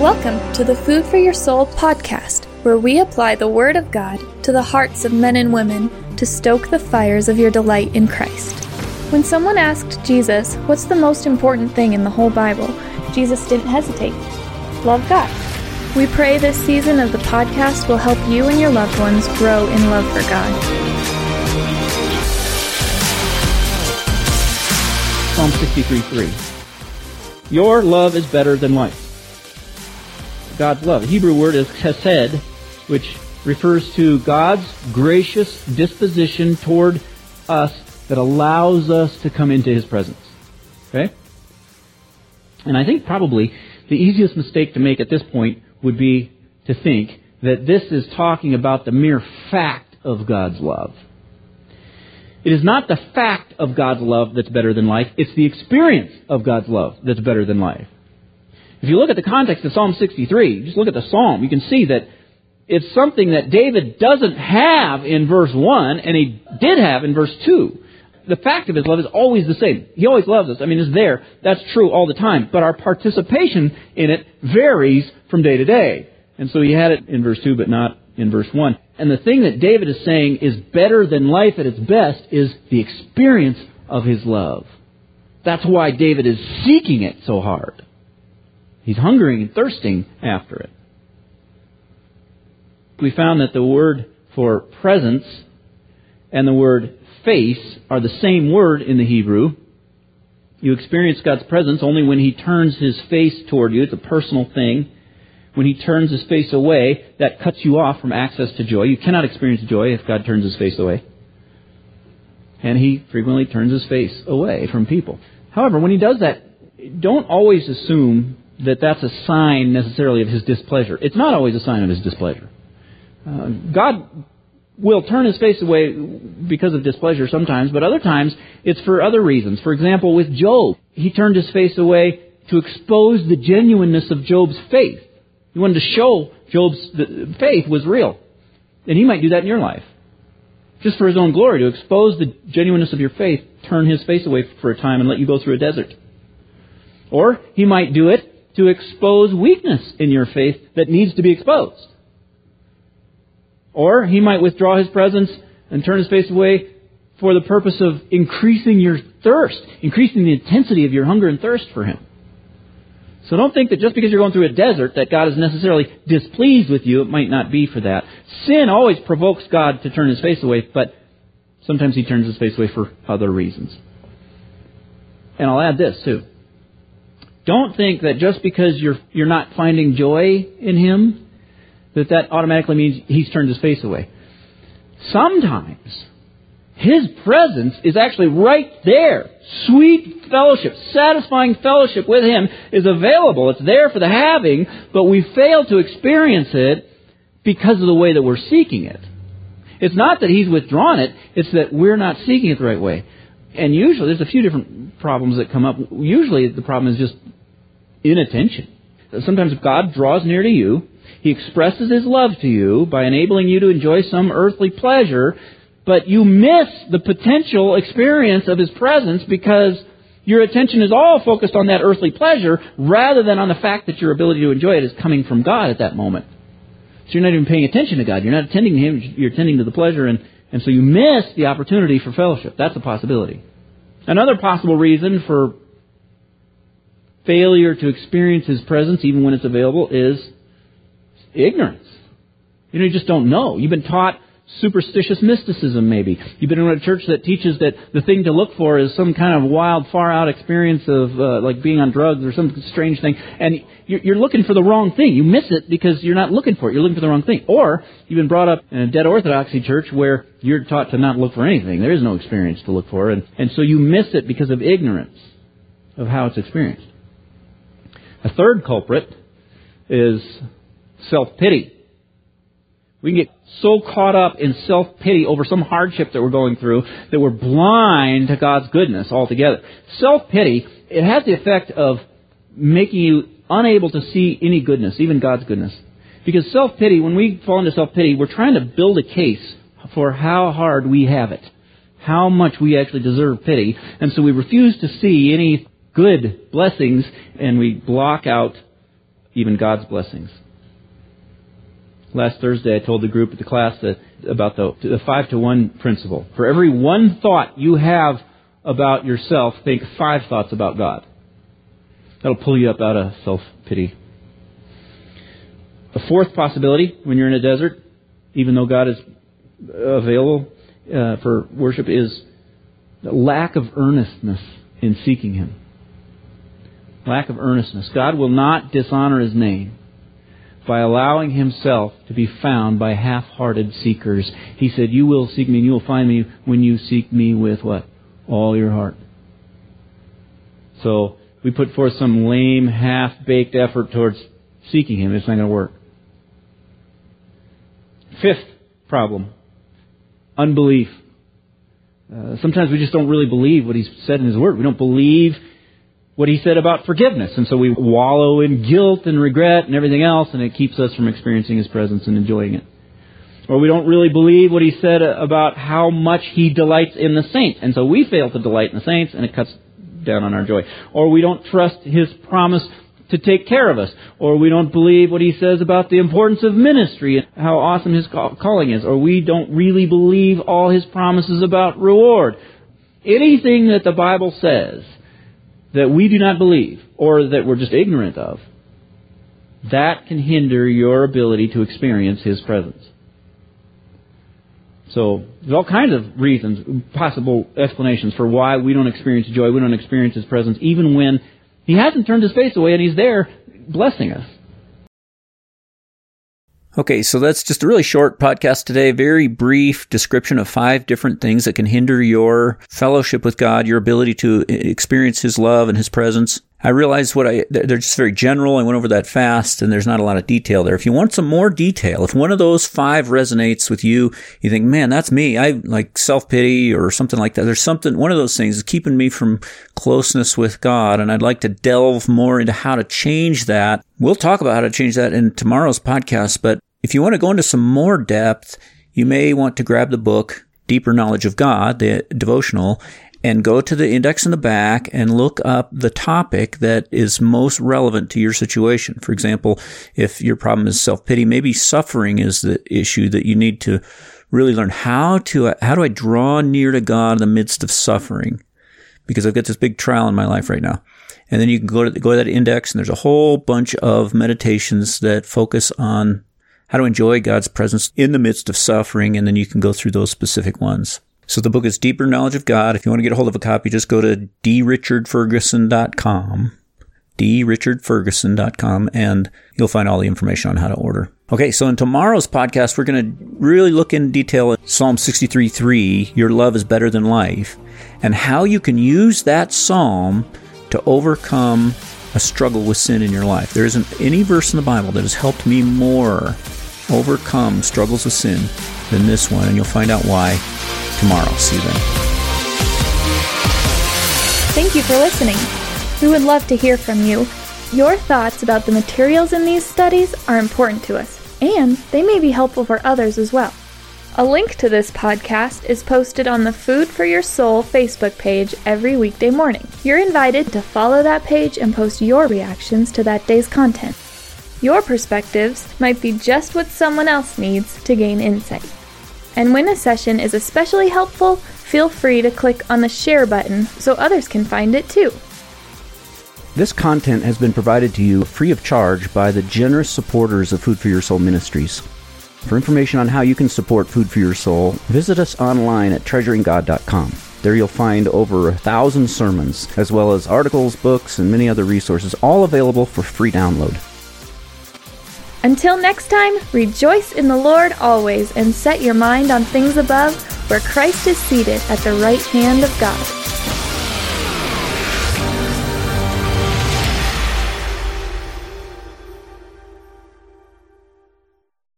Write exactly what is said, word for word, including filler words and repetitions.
Welcome to the Food for Your Soul podcast, where we apply the Word of God to the hearts of men and women to stoke the fires of your delight in Christ. When someone asked Jesus, what's the most important thing in the whole Bible, Jesus didn't hesitate. Love God. We pray this season of the podcast will help you and your loved ones grow in love for God. Psalm sixty-three three. Your love is better than life. God's love. The Hebrew word is chesed, which refers to God's gracious disposition toward us that allows us to come into His presence. Okay? And I think probably the easiest mistake to make at this point would be to think that this is talking about the mere fact of God's love. It is not the fact of God's love that's better than life. It's the experience of God's love that's better than life. If you look at the context of Psalm sixty-three, just look at the psalm, you can see that it's something that David doesn't have in verse one, and he did have in verse two. The fact of his love is always the same. He always loves us. I mean, it's there. That's true all the time. But our participation in it varies from day to day. And so he had it in verse two, but not in verse one. And the thing that David is saying is better than life at its best is the experience of his love. That's why David is seeking it so hard. He's hungering and thirsting after it. We found that the word for presence and the word face are the same word in the Hebrew. You experience God's presence only when He turns His face toward you. It's a personal thing. When He turns His face away, that cuts you off from access to joy. You cannot experience joy if God turns His face away. And He frequently turns His face away from people. However, when He does that, don't always assume that that's a sign necessarily of His displeasure. It's not always a sign of His displeasure. Uh, God will turn His face away because of displeasure sometimes, but other times it's for other reasons. For example, with Job, He turned His face away to expose the genuineness of Job's faith. He wanted to show Job's faith was real. And He might do that in your life. Just for His own glory, to expose the genuineness of your faith, turn His face away for a time and let you go through a desert. Or He might do it to expose weakness in your faith that needs to be exposed. Or He might withdraw His presence and turn His face away for the purpose of increasing your thirst, increasing the intensity of your hunger and thirst for Him. So don't think that just because you're going through a desert that God is necessarily displeased with you. It might not be for that. Sin always provokes God to turn His face away, but sometimes He turns His face away for other reasons. And I'll add this too. Don't think that just because you're you're not finding joy in Him, that that automatically means He's turned His face away. Sometimes His presence is actually right there. Sweet fellowship, satisfying fellowship with Him is available. It's there for the having, but we fail to experience it because of the way that we're seeking it. It's not that He's withdrawn it, it's that we're not seeking it the right way. And usually, there's a few different problems that come up. Usually, the problem is just inattention. Sometimes God draws near to you. He expresses His love to you by enabling you to enjoy some earthly pleasure, but you miss the potential experience of His presence because your attention is all focused on that earthly pleasure rather than on the fact that your ability to enjoy it is coming from God at that moment. So you're not even paying attention to God. You're not attending to Him. You're attending to the pleasure, and, and so you miss the opportunity for fellowship. That's a possibility. Another possible reason for failure to experience His presence, even when it's available, is ignorance. You know, you just don't know. You've been taught superstitious mysticism, maybe. You've been in a church that teaches that the thing to look for is some kind of wild, far-out experience of uh, like being on drugs or some strange thing. And you're, you're looking for the wrong thing. You miss it because you're not looking for it. You're looking for the wrong thing. Or you've been brought up in a dead orthodoxy church where you're taught to not look for anything. There is no experience to look for. And, and so you miss it because of ignorance of how it's experienced. A third culprit is self-pity. We can get so caught up in self-pity over some hardship that we're going through that we're blind to God's goodness altogether. Self-pity, it has the effect of making you unable to see any goodness, even God's goodness. Because self-pity, when we fall into self-pity, we're trying to build a case for how hard we have it, how much we actually deserve pity. And so we refuse to see any good blessings, and we block out even God's blessings. Last Thursday, I told the group at the class that about the, the five to one principle. For every one thought you have about yourself, think five thoughts about God. That'll pull you up out of self-pity. A fourth possibility when you're in a desert, even though God is available uh, for worship, is the lack of earnestness in seeking Him. Lack of earnestness. God will not dishonor His name by allowing Himself to be found by half-hearted seekers. He said, you will seek me and you will find me when you seek me with what? All your heart. So, we put forth some lame, half-baked effort towards seeking Him. It's not going to work. Fifth problem. Unbelief. Uh, sometimes we just don't really believe what He's said in His Word. We don't believe what He said about forgiveness. And so we wallow in guilt and regret and everything else, and it keeps us from experiencing His presence and enjoying it. Or we don't really believe what He said about how much He delights in the saints. And so we fail to delight in the saints, and it cuts down on our joy. Or we don't trust His promise to take care of us. Or we don't believe what He says about the importance of ministry and how awesome His calling is. Or we don't really believe all His promises about reward. Anything that the Bible says that we do not believe, or that we're just ignorant of, that can hinder your ability to experience His presence. So, there's all kinds of reasons, possible explanations for why we don't experience joy, we don't experience His presence, even when He hasn't turned His face away and He's there blessing us. Okay, so that's just a really short podcast today. Very brief description of five different things that can hinder your fellowship with God, your ability to experience His love and His presence. I realize what I, they're just very general. I went over that fast and there's not a lot of detail there. If you want some more detail, if one of those five resonates with you, you think, man, that's me. I like self-pity or something like that. There's something, one of those things is keeping me from closeness with God. And I'd like to delve more into how to change that. We'll talk about how to change that in tomorrow's podcast. But if you want to go into some more depth, you may want to grab the book, Deeper Knowledge of God, the devotional, and go to the index in the back and look up the topic that is most relevant to your situation. For example, if your problem is self-pity, maybe suffering is the issue that you need to really learn how to, how do I draw near to God in the midst of suffering? Because I've got this big trial in my life right now. And then you can go to, go to that index, and there's a whole bunch of meditations that focus on how to enjoy God's presence in the midst of suffering, and then you can go through those specific ones. So the book is Deeper Knowledge of God. If you want to get a hold of a copy, just go to d richard ferguson dot com, d richard ferguson dot com, and you'll find all the information on how to order. Okay, so in tomorrow's podcast, we're going to really look in detail at Psalm sixty-three three, Your Love is Better Than Life, and how you can use that psalm to overcome a struggle with sin in your life. There isn't any verse in the Bible that has helped me more overcome struggles with sin than this one, and you'll find out why tomorrow. See you then. Thank you for listening. We would love to hear from you. Your thoughts about the materials in these studies are important to us, and they may be helpful for others as well. A link to this podcast is posted on the Food for Your Soul Facebook page every weekday morning. You're invited to follow that page and post your reactions to that day's content. Your perspectives might be just what someone else needs to gain insight. And when a session is especially helpful, feel free to click on the share button so others can find it too. This content has been provided to you free of charge by the generous supporters of Food for Your Soul Ministries. For information on how you can support Food for Your Soul, visit us online at treasuring god dot com. There you'll find over a thousand sermons, as well as articles, books, and many other resources, all available for free download. Until next time, rejoice in the Lord always and set your mind on things above, where Christ is seated at the right hand of God.